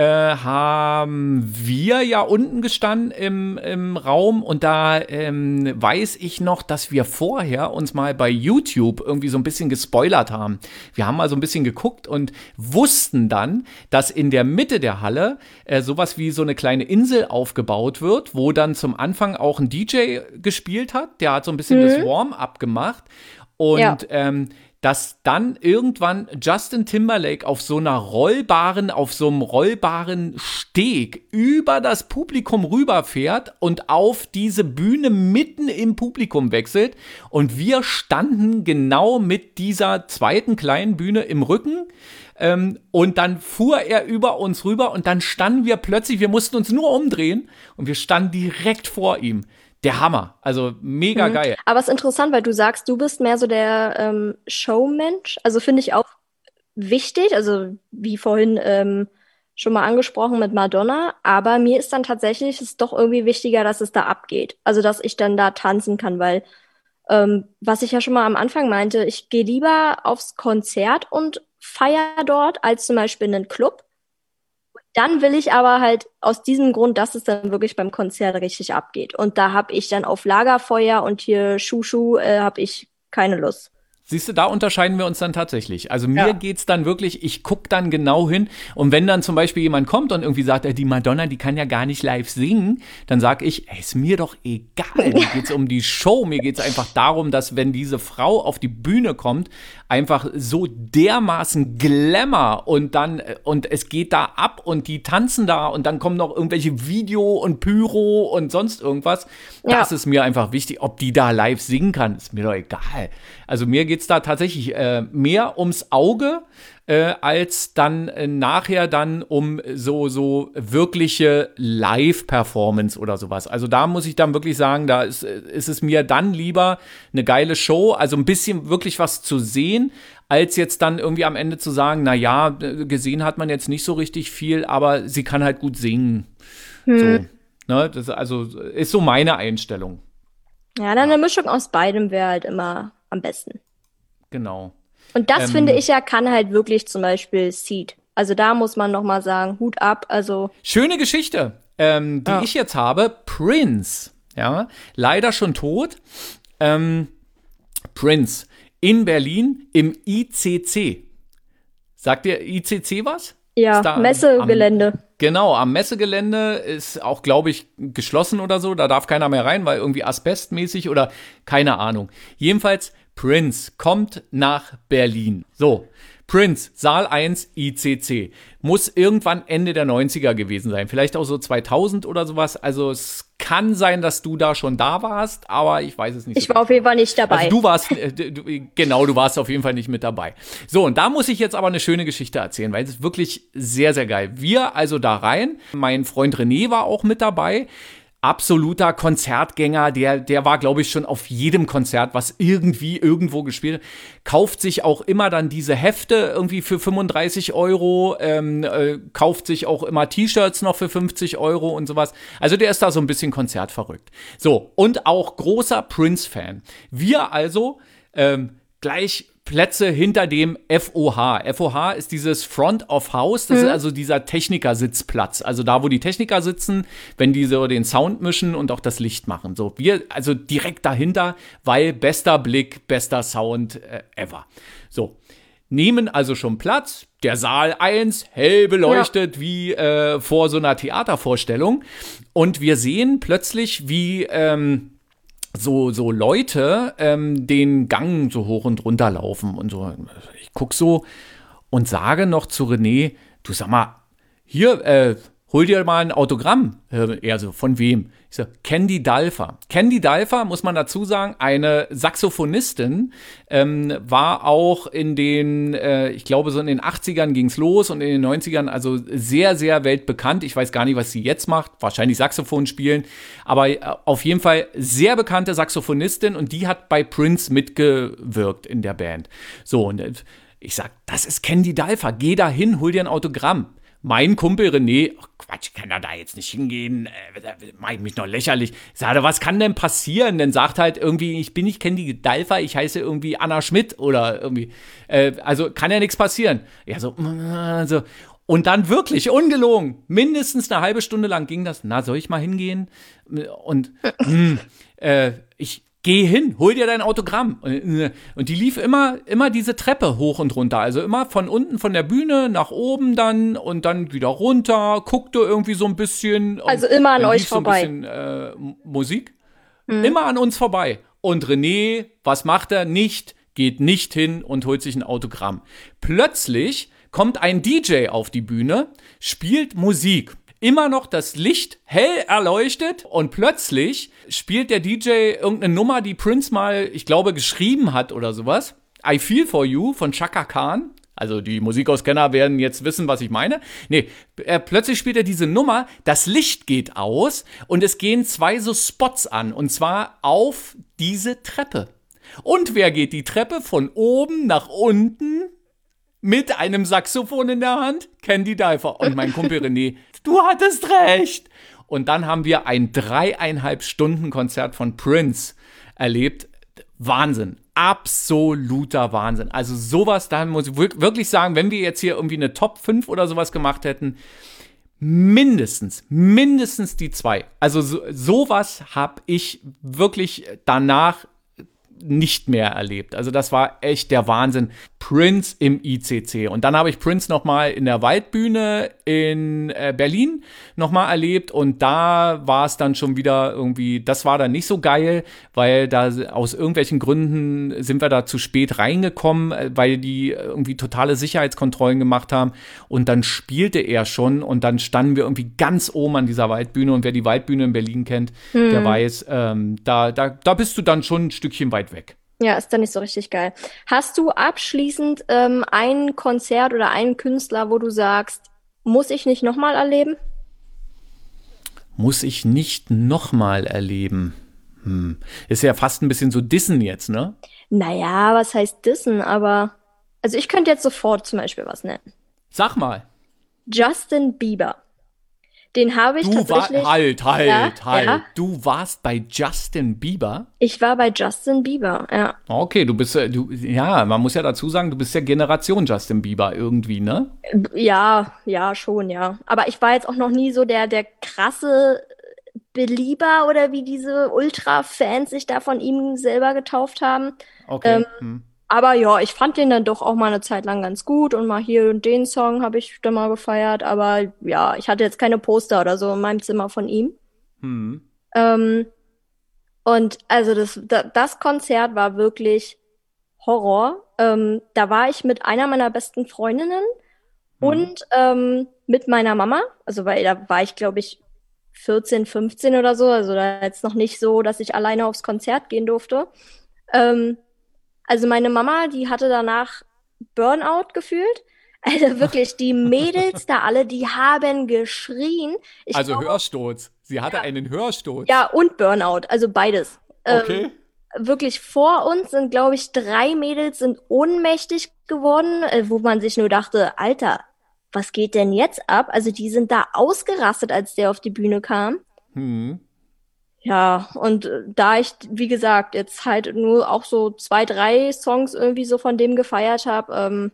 haben wir ja unten gestanden im, im Raum und da ähm, weiß ich noch, dass wir vorher uns mal bei YouTube irgendwie so ein bisschen gespoilert haben. Wir haben mal so ein bisschen geguckt und wussten dann, dass in der Mitte der Halle äh, sowas wie so eine kleine Insel aufgebaut wird, wo dann zum Anfang auch ein D J gespielt hat. Der hat so ein bisschen das Warm-up gemacht und Ja. ähm, dass dann irgendwann Justin Timberlake auf so einer rollbaren, auf so einem rollbaren Steg über das Publikum rüberfährt und auf diese Bühne mitten im Publikum wechselt. Und wir standen genau mit dieser zweiten kleinen Bühne im Rücken. Ähm, und dann fuhr er über uns rüber und dann standen wir plötzlich, wir mussten uns nur umdrehen und wir standen direkt vor ihm. Der Hammer, also mega geil. Aber es ist interessant, weil du sagst, du bist mehr so der ähm, Showmensch. Also finde ich auch wichtig, also wie vorhin ähm, schon mal angesprochen mit Madonna. Aber mir ist dann tatsächlich es doch irgendwie wichtiger, dass es da abgeht. Also dass ich dann da tanzen kann, weil ähm, was ich ja schon mal am Anfang meinte, ich gehe lieber aufs Konzert und feier dort als zum Beispiel in einen Club. Dann will ich aber halt aus diesem Grund, dass es dann wirklich beim Konzert richtig abgeht. Und da habe ich dann auf Lagerfeuer und hier Schuh-Schuh äh, habe ich keine Lust. Siehst du, da unterscheiden wir uns dann tatsächlich. Also mir Ja. geht's dann wirklich, ich guck dann genau hin und wenn dann zum Beispiel jemand kommt und irgendwie sagt, ey, die Madonna, die kann ja gar nicht live singen, dann sag ich, ey, ist mir doch egal. Mir geht's um die Show, mir geht's einfach darum, dass wenn diese Frau auf die Bühne kommt, einfach so dermaßen Glamour und dann, und es geht da ab und die tanzen da und dann kommen noch irgendwelche Video und Pyro und sonst irgendwas. Ja. Das ist mir einfach wichtig. Ob die da live singen kann, ist mir doch egal. Also mir geht's da tatsächlich äh, mehr ums Auge, äh, als dann äh, nachher dann um so, so wirkliche Live-Performance oder sowas. Also da muss ich dann wirklich sagen, da ist, ist es mir dann lieber eine geile Show, also ein bisschen wirklich was zu sehen, als jetzt dann irgendwie am Ende zu sagen, na ja, gesehen hat man jetzt nicht so richtig viel, aber sie kann halt gut singen. So, ne, das also ist so meine Einstellung. Ja, dann eine Mischung aus beidem wäre halt immer am besten. Genau. Und das Ähm, finde ich ja, kann halt wirklich zum Beispiel Seed. Also da muss man noch mal sagen, Hut ab. Also Schöne Geschichte, ähm, die Ja. ich jetzt habe. Prince, ja, leider schon tot. Ähm, Prince in Berlin im I C C. Sagt dir I C C was? ja, Ist da am- Messegelände. Genau, am Messegelände ist auch, glaube ich, geschlossen oder so. Da darf keiner mehr rein, weil irgendwie asbestmäßig oder keine Ahnung. Jedenfalls, Prince kommt nach Berlin. So, Prince, Saal eins, I C C. Muss irgendwann Ende der neunziger gewesen sein. Vielleicht auch so zweitausend oder sowas. Also es kann sein, dass du da schon da warst, aber ich weiß es nicht. Ich so war auf jeden Fall nicht dabei. also du warst, äh, du, genau, du warst auf jeden Fall nicht mit dabei. So, und da muss ich jetzt aber eine schöne Geschichte erzählen, weil es ist wirklich sehr, sehr geil. Wir also da rein, mein Freund René war auch mit dabei. Absoluter Konzertgänger, der, der war, glaube ich, schon auf jedem Konzert, was irgendwie irgendwo gespielt hat. Kauft sich auch immer dann diese Hefte irgendwie für fünfunddreißig Euro, ähm, äh, kauft sich auch immer T-Shirts noch für fünfzig Euro und sowas. Also der ist da so ein bisschen konzertverrückt. So, und auch großer Prince-Fan. Wir also ähm, gleich Plätze hinter dem F O H. F O H ist dieses Front of House, das ist also dieser Technikersitzplatz. Also da, wo die Techniker sitzen, wenn die so den Sound mischen und auch das Licht machen. So, wir also direkt dahinter, weil bester Blick, bester Sound äh, ever. So, nehmen also schon Platz. Der Saal eins, hell beleuchtet, wie äh, vor so einer Theatervorstellung. Und wir sehen plötzlich, wie ähm, so, so Leute ähm, den Gang so hoch und runter laufen und so. Ich guck so und sage noch zu René, du sag mal, hier, äh, hol dir mal ein Autogramm. Äh, er so, von wem? Ich so, Candy Dulfer. Candy Dulfer, muss man dazu sagen, eine Saxophonistin, ähm, war auch in den, äh, ich glaube so in den achtzigern ging's los und in den neunzigern, also sehr, sehr weltbekannt. Ich weiß gar nicht, was sie jetzt macht. Wahrscheinlich Saxophon spielen. Aber äh, auf jeden Fall sehr bekannte Saxophonistin und die hat bei Prince mitgewirkt in der Band. So, und äh, ich sag, das ist Candy Dulfer. Geh da hin, hol dir ein Autogramm. Mein Kumpel René, oh Quatsch, kann er da jetzt nicht hingehen, äh, da mach ich mich noch lächerlich. Ich sage, was kann denn passieren? Dann sagt halt irgendwie, ich bin nicht Candy Dulfer, ich heiße irgendwie Anna Schmidt oder irgendwie, äh, also kann ja nichts passieren. Ja, so, so. Und dann wirklich, ungelogen, mindestens eine halbe Stunde lang ging das, na, soll ich mal hingehen? Und mh, äh, ich geh hin, hol dir dein Autogramm. Und die lief immer, immer diese Treppe hoch und runter. Also immer von unten von der Bühne nach oben dann und dann wieder runter, guckte irgendwie so ein bisschen. Also immer an dann euch lief so vorbei. ein bisschen äh, Musik. Mhm. Immer an uns vorbei. Und René, was macht er? Nicht, geht nicht hin und holt sich ein Autogramm. Plötzlich kommt ein D J auf die Bühne, spielt Musik. Immer noch das Licht hell erleuchtet und plötzlich spielt der D J irgendeine Nummer, die Prince mal, ich glaube, geschrieben hat oder sowas. I Feel For You von Chaka Khan. Also die Musikauskenner werden jetzt wissen, was ich meine. Nee, er, plötzlich spielt er diese Nummer, das Licht geht aus und es gehen zwei so Spots an und zwar auf diese Treppe. Und wer geht die Treppe von oben nach unten? Mit einem Saxophon in der Hand, Candy Dulfer. Und mein Kumpel René, du hattest recht. Und dann haben wir ein dreieinhalb Stunden Konzert von Prince erlebt. Wahnsinn. Absoluter Wahnsinn. Also sowas, da muss ich wirklich sagen, wenn wir jetzt hier irgendwie eine Top fünf oder sowas gemacht hätten, mindestens, mindestens die zwei. Also so, sowas habe ich wirklich danach nicht mehr erlebt. Also das war echt der Wahnsinn. Prince im I C C. Und dann habe ich Prince nochmal in der Waldbühne in äh, Berlin nochmal erlebt und da war es dann schon wieder irgendwie, das war dann nicht so geil, weil da aus irgendwelchen Gründen sind wir da zu spät reingekommen, weil die irgendwie totale Sicherheitskontrollen gemacht haben und dann spielte er schon und dann standen wir irgendwie ganz oben an dieser Waldbühne und wer die Waldbühne in Berlin kennt, hm. der weiß, ähm, da, da, da bist du dann schon ein Stückchen weit weg. Ja, ist dann nicht so richtig geil. Hast du abschließend ähm, ein Konzert oder einen Künstler, wo du sagst, muss ich nicht nochmal erleben? Muss ich nicht nochmal erleben? Hm. Ist ja fast ein bisschen so Dissen jetzt, ne? Naja, was heißt Dissen? Aber, also ich könnte jetzt sofort zum Beispiel was nennen. Sag mal. Justin Bieber. Den habe ich du tatsächlich... War, halt, halt, ja, halt. Ja. Du warst bei Justin Bieber? Ich war bei Justin Bieber, ja. Okay, du bist, du, ja, man muss ja dazu sagen, du bist ja Generation Justin Bieber irgendwie, ne? Ja, ja, schon, ja. Aber ich war jetzt auch noch nie so der, der krasse Belieber oder wie diese Ultra-Fans sich da von ihm selber getauft haben. Okay. Ähm, hm. Aber ja, ich fand den dann doch auch mal eine Zeit lang ganz gut und mal hier und den Song habe ich dann mal gefeiert. Aber ja, ich hatte jetzt keine Poster oder so in meinem Zimmer von ihm. Hm. Ähm, und also das, das Konzert war wirklich Horror. Ähm, da war ich mit einer meiner besten Freundinnen hm. und ähm, mit meiner Mama. Also weil da war ich, glaube ich, vierzehn, fünfzehn oder so. Also da jetzt noch nicht so, dass ich alleine aufs Konzert gehen durfte. Ähm, Also meine Mama, die hatte danach Burnout gefühlt. Also wirklich, die Mädels da alle, die haben geschrien. Ich also glaube, Hörsturz. Sie hatte ja, einen Hörsturz. Ja, und Burnout, also beides. Okay. Ähm, wirklich vor uns sind, glaube ich, drei Mädels sind ohnmächtig geworden, äh, wo man sich nur dachte, Alter, was geht denn jetzt ab? Also die sind da ausgerastet, als der auf die Bühne kam. Hm. Ja, und da ich, wie gesagt, jetzt halt nur auch so zwei, drei Songs irgendwie so von dem gefeiert habe, ähm,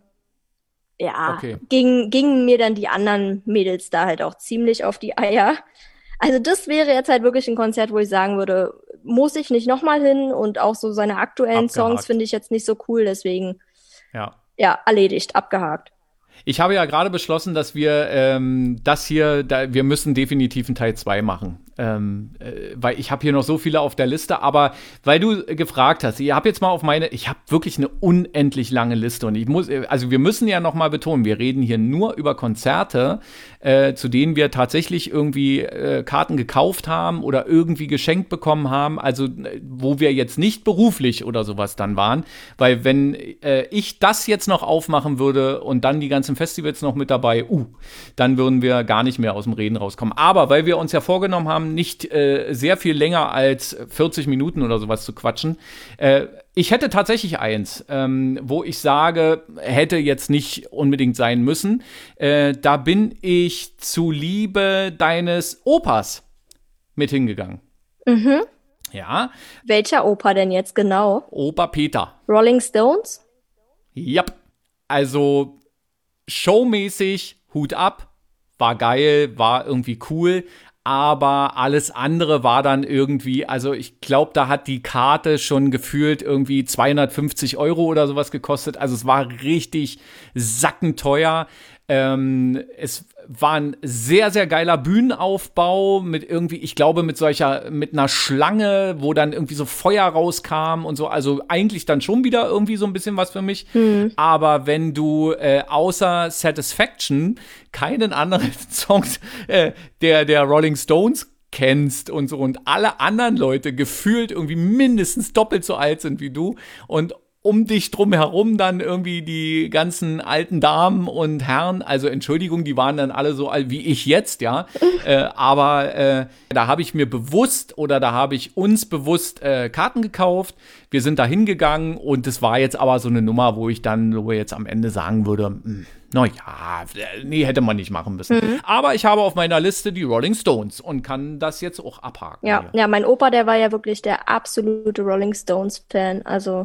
ja, okay. ging, gingen mir dann die anderen Mädels da halt auch ziemlich auf die Eier. Also das wäre jetzt halt wirklich ein Konzert, wo ich sagen würde, muss ich nicht nochmal hin und auch so seine aktuellen Abgehakt. Songs finde ich jetzt nicht so cool, deswegen, ja, ja, erledigt, abgehakt. Ich habe ja gerade beschlossen, dass wir ähm, das hier, da, wir müssen definitiv einen Teil zwei machen. Ähm, äh, weil ich habe hier noch so viele auf der Liste, aber weil du äh, gefragt hast, ich habe jetzt mal auf meine, ich habe wirklich eine unendlich lange Liste und ich muss, äh, also wir müssen ja noch mal betonen, wir reden hier nur über Konzerte, äh, zu denen wir tatsächlich irgendwie äh, Karten gekauft haben oder irgendwie geschenkt bekommen haben, also äh, wo wir jetzt nicht beruflich oder sowas dann waren, weil wenn äh, ich das jetzt noch aufmachen würde und dann die ganzen Festivals noch mit dabei, uh, dann würden wir gar nicht mehr aus dem Reden rauskommen. Aber weil wir uns ja vorgenommen haben, nicht äh, sehr viel länger als vierzig Minuten oder sowas zu quatschen. Äh, ich hätte tatsächlich eins, ähm, wo ich sage, hätte jetzt nicht unbedingt sein müssen. Äh, da bin ich zu Liebe deines Opas mit hingegangen. Mhm. Ja, Welcher Opa denn jetzt genau? Opa Peter. Rolling Stones? Ja, also showmäßig, Hut ab, war geil, war irgendwie cool. Aber alles andere war dann irgendwie, also ich glaube, da hat die Karte schon gefühlt irgendwie zweihundertfünfzig Euro oder sowas gekostet. Also es war richtig sackenteuer. Ähm, es war ein sehr, sehr geiler Bühnenaufbau mit irgendwie, ich glaube, mit solcher, mit einer Schlange, wo dann irgendwie so Feuer rauskam und so. Also eigentlich dann schon wieder irgendwie so ein bisschen was für mich. Mhm. Aber wenn du äh, außer Satisfaction keinen anderen Songs äh, der, der Rolling Stones kennst und so und alle anderen Leute gefühlt irgendwie mindestens doppelt so alt sind wie du und um dich drum herum dann irgendwie die ganzen alten Damen und Herren, also Entschuldigung, die waren dann alle so alt wie ich jetzt, ja, äh, aber äh, da habe ich mir bewusst oder da habe ich uns bewusst äh, Karten gekauft, wir sind da hingegangen und es war jetzt aber so eine Nummer, wo ich dann so jetzt am Ende sagen würde, mh, naja, nee, hätte man nicht machen müssen. Mhm. Aber ich habe auf meiner Liste die Rolling Stones und kann das jetzt auch abhaken. Ja, ja, mein Opa, der war ja wirklich der absolute Rolling Stones-Fan, also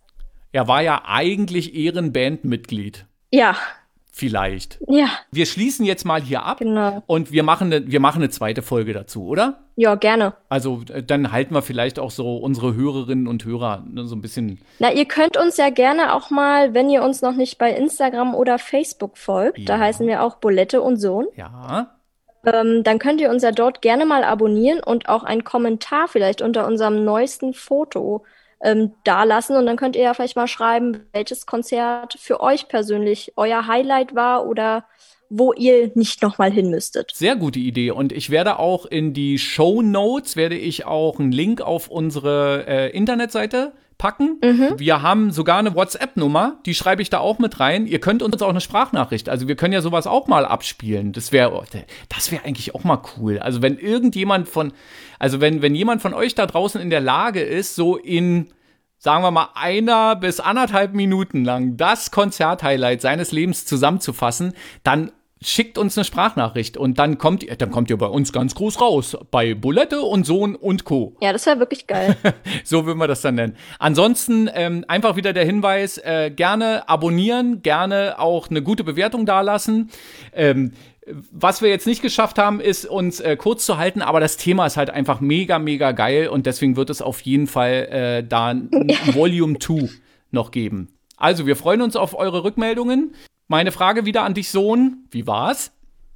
er war ja eigentlich Ehrenbandmitglied. Ja. Vielleicht. Ja. Wir schließen jetzt mal hier ab. Genau. Und wir machen, ne, wir machen eine zweite Folge dazu, oder? Ja, gerne. Also dann halten wir vielleicht auch so unsere Hörerinnen und Hörer ne, so ein bisschen. Na, ihr könnt uns ja gerne auch mal, wenn ihr uns noch nicht bei Instagram oder Facebook folgt, ja. Da heißen wir auch Bulette und Sohn. Ja. Ähm, dann könnt ihr uns ja dort gerne mal abonnieren und auch einen Kommentar vielleicht unter unserem neuesten Foto Ähm, da lassen und dann könnt ihr ja vielleicht mal schreiben, welches Konzert für euch persönlich euer Highlight war oder wo ihr nicht nochmal hin müsstet. Sehr gute Idee und ich werde auch in die Shownotes werde ich auch einen Link auf unsere äh, Internetseite packen. Mhm. Wir haben sogar eine WhatsApp-Nummer, die schreibe ich da auch mit rein. Ihr könnt uns auch eine Sprachnachricht, also wir können ja sowas auch mal abspielen. Das wäre das wäre eigentlich auch mal cool. Also wenn irgendjemand von, also wenn, wenn jemand von euch da draußen in der Lage ist, so in, sagen wir mal, einer bis anderthalb Minuten lang das Konzerthighlight seines Lebens zusammenzufassen, dann schickt uns eine Sprachnachricht und dann kommt ihr, dann kommt ihr bei uns ganz groß raus. Bei Bulette und Sohn und Co. Ja, das wäre wirklich geil. So würden wir das dann nennen. Ansonsten ähm, einfach wieder der Hinweis, äh, gerne abonnieren, gerne auch eine gute Bewertung dalassen. Ähm, was wir jetzt nicht geschafft haben, ist uns äh, kurz zu halten, aber das Thema ist halt einfach mega, mega geil und deswegen wird es auf jeden Fall äh, da ein Volume zwei noch geben. Also, wir freuen uns auf eure Rückmeldungen. Meine Frage wieder an dich, Sohn. Wie war's?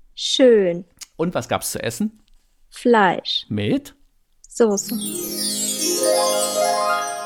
Schön. Und was gab's zu essen? Fleisch. Mit? Soße.